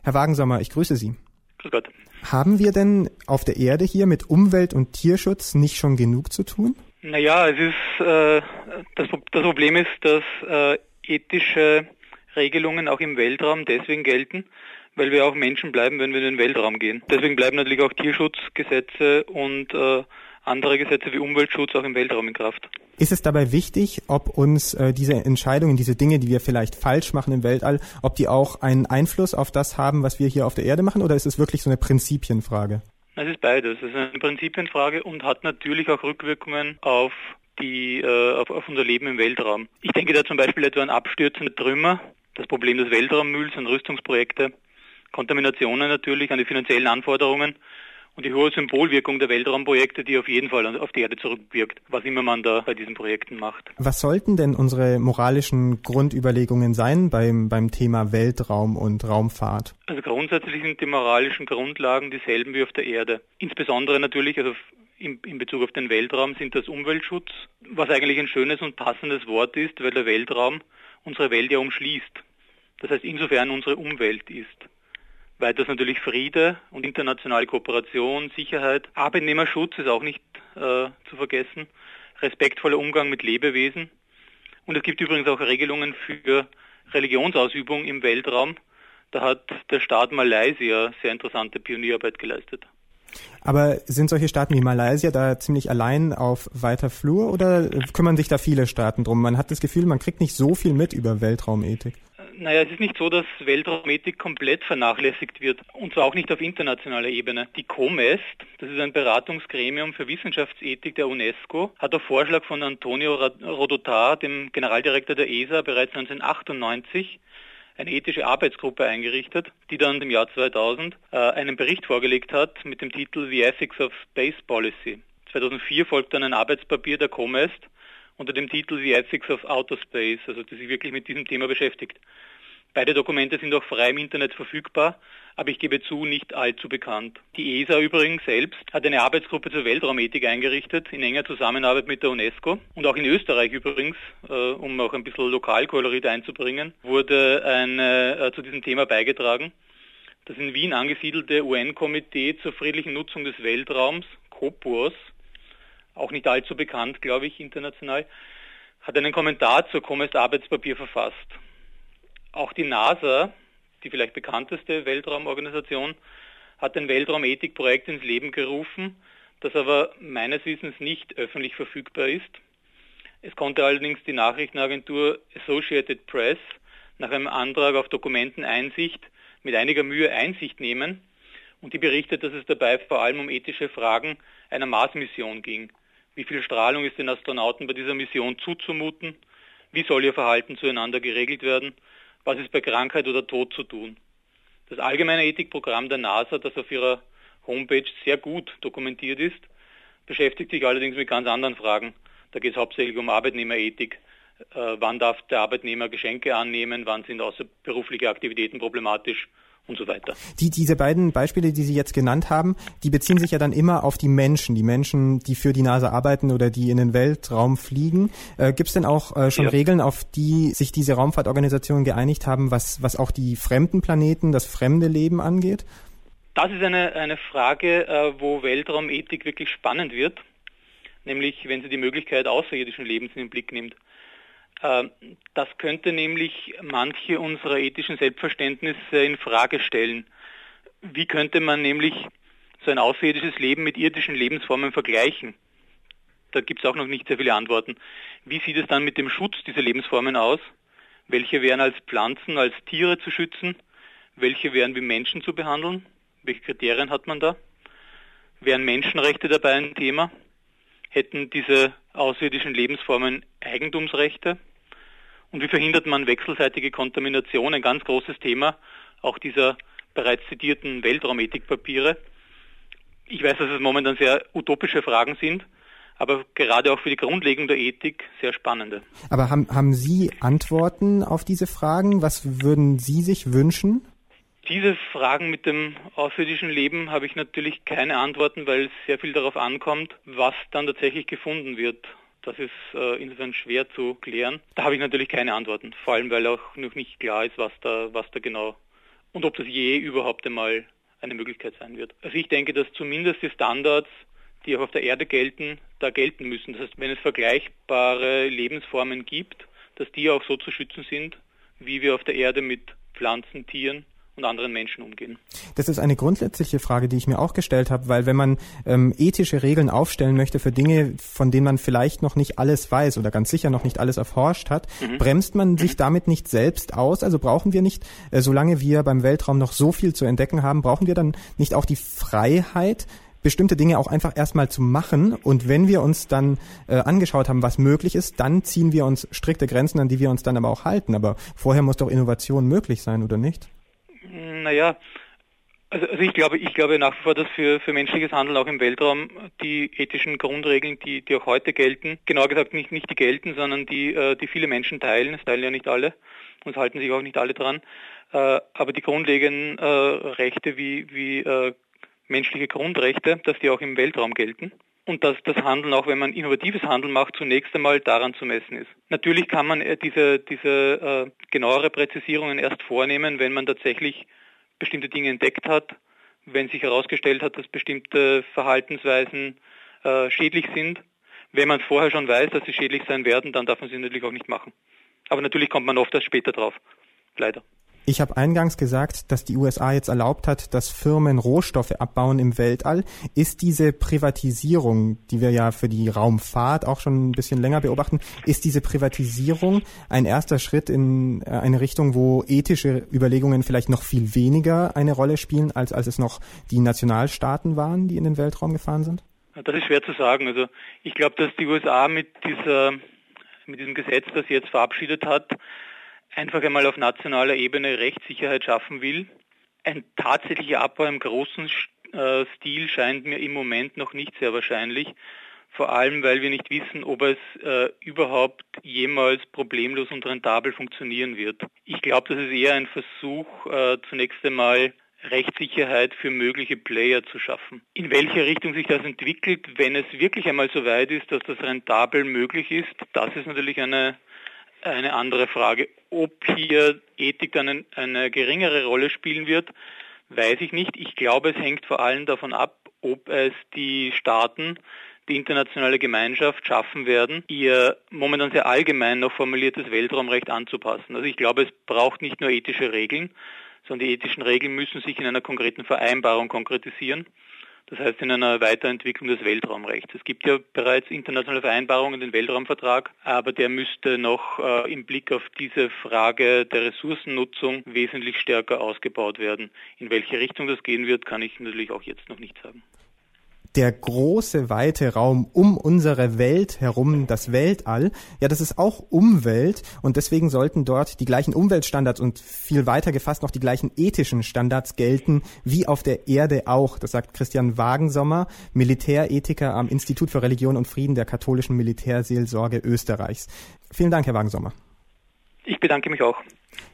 Herr Wagensommer, ich grüße Sie. Grüß Gott. Haben wir denn auf der Erde hier mit Umwelt- und Tierschutz nicht schon genug zu tun? Naja, das Problem ist, dass ethische Regelungen auch im Weltraum deswegen gelten, weil wir auch Menschen bleiben, wenn wir in den Weltraum gehen. Deswegen bleiben natürlich auch Tierschutzgesetze und andere Gesetze wie Umweltschutz auch im Weltraum in Kraft. Ist es dabei wichtig, ob uns diese Entscheidungen, diese Dinge, die wir vielleicht falsch machen im Weltall, ob die auch einen Einfluss auf das haben, was wir hier auf der Erde machen, oder ist es wirklich so eine Prinzipienfrage? Es ist beides. Es ist eine Prinzipienfrage und hat natürlich auch Rückwirkungen auf unser Leben im Weltraum. Ich denke da zum Beispiel etwa an abstürzende Trümmer, das Problem des Weltraummülls, an Rüstungsprojekte, Kontaminationen natürlich, an die finanziellen Anforderungen und die hohe Symbolwirkung der Weltraumprojekte, die auf jeden Fall auf die Erde zurückwirkt, was immer man da bei diesen Projekten macht. Was sollten denn unsere moralischen Grundüberlegungen sein beim Thema Weltraum und Raumfahrt? Also grundsätzlich sind die moralischen Grundlagen dieselben wie auf der Erde. Insbesondere natürlich, also in Bezug auf den Weltraum sind das Umweltschutz, was eigentlich ein schönes und passendes Wort ist, weil der Weltraum unsere Welt ja umschließt. Das heißt, insofern unsere Umwelt ist. Weiters natürlich Friede und internationale Kooperation, Sicherheit, Arbeitnehmerschutz ist auch nicht zu vergessen, respektvoller Umgang mit Lebewesen. Und es gibt übrigens auch Regelungen für Religionsausübung im Weltraum. Da hat der Staat Malaysia sehr interessante Pionierarbeit geleistet. Aber sind solche Staaten wie Malaysia da ziemlich allein auf weiter Flur oder kümmern sich da viele Staaten drum? Man hat das Gefühl, man kriegt nicht so viel mit über Weltraumethik. Naja, es ist nicht so, dass Weltraumethik komplett vernachlässigt wird, und zwar auch nicht auf internationaler Ebene. Die COMEST, das ist ein Beratungsgremium für Wissenschaftsethik der UNESCO, hat auf Vorschlag von Antonio Rodotà, dem Generaldirektor der ESA, bereits 1998 eine ethische Arbeitsgruppe eingerichtet, die dann im Jahr 2000 einen Bericht vorgelegt hat mit dem Titel The Ethics of Space Policy. 2004 folgt dann ein Arbeitspapier der COMEST unter dem Titel The Ethics of Outer Space, also die sich wirklich mit diesem Thema beschäftigt. Beide Dokumente sind auch frei im Internet verfügbar, aber ich gebe zu, nicht allzu bekannt. Die ESA übrigens selbst hat eine Arbeitsgruppe zur Weltraumethik eingerichtet, in enger Zusammenarbeit mit der UNESCO. Und auch in Österreich übrigens, um auch ein bisschen Lokalkolorit einzubringen, wurde zu diesem Thema beigetragen. Das in Wien angesiedelte UN-Komitee zur friedlichen Nutzung des Weltraums, COPUOS, auch nicht allzu bekannt, glaube ich, international, hat einen Kommentar zur COMEST-Arbeitspapier verfasst. Auch die NASA, die vielleicht bekannteste Weltraumorganisation, hat ein Weltraumethikprojekt ins Leben gerufen, das aber meines Wissens nicht öffentlich verfügbar ist. Es konnte allerdings die Nachrichtenagentur Associated Press nach einem Antrag auf Dokumenteneinsicht mit einiger Mühe Einsicht nehmen, und die berichtet, dass es dabei vor allem um ethische Fragen einer Mars-Mission ging. Wie viel Strahlung ist den Astronauten bei dieser Mission zuzumuten? Wie soll ihr Verhalten zueinander geregelt werden? Was ist bei Krankheit oder Tod zu tun? Das allgemeine Ethikprogramm der NASA, das auf ihrer Homepage sehr gut dokumentiert ist, beschäftigt sich allerdings mit ganz anderen Fragen. Da geht es hauptsächlich um Arbeitnehmerethik. Wann darf der Arbeitnehmer Geschenke annehmen? Wann sind außerberufliche Aktivitäten problematisch? Und so weiter. Diese beiden Beispiele, die Sie jetzt genannt haben, die beziehen sich ja dann immer auf die Menschen, die für die NASA arbeiten oder die in den Weltraum fliegen. Gibt es denn auch schon Regeln, auf die sich diese Raumfahrtorganisationen geeinigt haben, was auch die fremden Planeten, das fremde Leben angeht? Das ist eine Frage, wo Weltraumethik wirklich spannend wird, nämlich wenn sie die Möglichkeit außerirdischen Lebens in den Blick nimmt. Das könnte nämlich manche unserer ethischen Selbstverständnisse in Frage stellen. Wie könnte man nämlich so ein außerirdisches Leben mit irdischen Lebensformen vergleichen? Da gibt es auch noch nicht sehr viele Antworten. Wie sieht es dann mit dem Schutz dieser Lebensformen aus? Welche wären als Pflanzen, als Tiere zu schützen? Welche wären wie Menschen zu behandeln? Welche Kriterien hat man da? Wären Menschenrechte dabei ein Thema? Hätten diese außerirdischen Lebensformen Eigentumsrechte? Und wie verhindert man wechselseitige Kontamination? Ein ganz großes Thema, auch dieser bereits zitierten Weltraumethikpapiere. Ich weiß, dass es momentan sehr utopische Fragen sind, aber gerade auch für die Grundlegung der Ethik sehr spannende. Aber haben Sie Antworten auf diese Fragen? Was würden Sie sich wünschen? Diese Fragen mit dem außerirdischen Leben habe ich natürlich keine Antworten, weil es sehr viel darauf ankommt, was dann tatsächlich gefunden wird. Das ist insofern schwer zu klären. Da habe ich natürlich keine Antworten, vor allem weil auch noch nicht klar ist, was da genau und ob das je überhaupt einmal eine Möglichkeit sein wird. Also ich denke, dass zumindest die Standards, die auch auf der Erde gelten, da gelten müssen. Das heißt, wenn es vergleichbare Lebensformen gibt, dass die auch so zu schützen sind, wie wir auf der Erde mit Pflanzen, Tieren und anderen Menschen umgehen. Das ist eine grundsätzliche Frage, die ich mir auch gestellt habe, weil wenn man ethische Regeln aufstellen möchte für Dinge, von denen man vielleicht noch nicht alles weiß oder ganz sicher noch nicht alles erforscht hat, bremst man sich damit nicht selbst aus? Also brauchen wir nicht, solange wir beim Weltraum noch so viel zu entdecken haben, brauchen wir dann nicht auch die Freiheit, bestimmte Dinge auch einfach erstmal zu machen, und wenn wir uns dann angeschaut haben, was möglich ist, dann ziehen wir uns strikte Grenzen, an die wir uns dann aber auch halten. Aber vorher muss doch Innovation möglich sein, oder nicht? Naja, also ich glaube nach wie vor, dass für menschliches Handeln auch im Weltraum die ethischen Grundregeln, die auch heute gelten, genauer gesagt nicht die gelten, sondern die viele Menschen teilen. Es teilen ja nicht alle und es halten sich auch nicht alle dran. Aber die grundlegenden Rechte wie menschliche Grundrechte, dass die auch im Weltraum gelten. Und dass das Handeln, auch wenn man innovatives Handeln macht, zunächst einmal daran zu messen ist. Natürlich kann man diese genauere Präzisierungen erst vornehmen, wenn man tatsächlich bestimmte Dinge entdeckt hat, wenn sich herausgestellt hat, dass bestimmte Verhaltensweisen schädlich sind. Wenn man vorher schon weiß, dass sie schädlich sein werden, dann darf man sie natürlich auch nicht machen. Aber natürlich kommt man oft erst später drauf, leider. Ich habe eingangs gesagt, dass die USA jetzt erlaubt hat, dass Firmen Rohstoffe abbauen im Weltall. Ist diese Privatisierung, die wir ja für die Raumfahrt auch schon ein bisschen länger beobachten, ist diese Privatisierung ein erster Schritt in eine Richtung, wo ethische Überlegungen vielleicht noch viel weniger eine Rolle spielen, als es noch die Nationalstaaten waren, die in den Weltraum gefahren sind? Das ist schwer zu sagen. Also ich glaube, dass die USA mit diesem Gesetz, das sie jetzt verabschiedet hat, einfach einmal auf nationaler Ebene Rechtssicherheit schaffen will. Ein tatsächlicher Abbau im großen Stil scheint mir im Moment noch nicht sehr wahrscheinlich, vor allem weil wir nicht wissen, ob es überhaupt jemals problemlos und rentabel funktionieren wird. Ich glaube, das ist eher ein Versuch, zunächst einmal Rechtssicherheit für mögliche Player zu schaffen. In welche Richtung sich das entwickelt, wenn es wirklich einmal so weit ist, dass das rentabel möglich ist, das ist natürlich eine andere Frage. Ob hier Ethik dann eine geringere Rolle spielen wird, weiß ich nicht. Ich glaube, es hängt vor allem davon ab, ob es die Staaten, die internationale Gemeinschaft schaffen werden, ihr momentan sehr allgemein noch formuliertes Weltraumrecht anzupassen. Also ich glaube, es braucht nicht nur ethische Regeln, sondern die ethischen Regeln müssen sich in einer konkreten Vereinbarung konkretisieren. Das heißt in einer Weiterentwicklung des Weltraumrechts. Es gibt ja bereits internationale Vereinbarungen, den Weltraumvertrag, aber der müsste noch im Blick auf diese Frage der Ressourcennutzung wesentlich stärker ausgebaut werden. In welche Richtung das gehen wird, kann ich natürlich auch jetzt noch nicht sagen. Der große, weite Raum um unsere Welt herum, das Weltall, ja, das ist auch Umwelt, und deswegen sollten dort die gleichen Umweltstandards und viel weiter gefasst noch die gleichen ethischen Standards gelten wie auf der Erde auch. Das sagt Christian Wagensommer, Militärethiker am Institut für Religion und Frieden der katholischen Militärseelsorge Österreichs. Vielen Dank, Herr Wagensommer. Ich bedanke mich auch.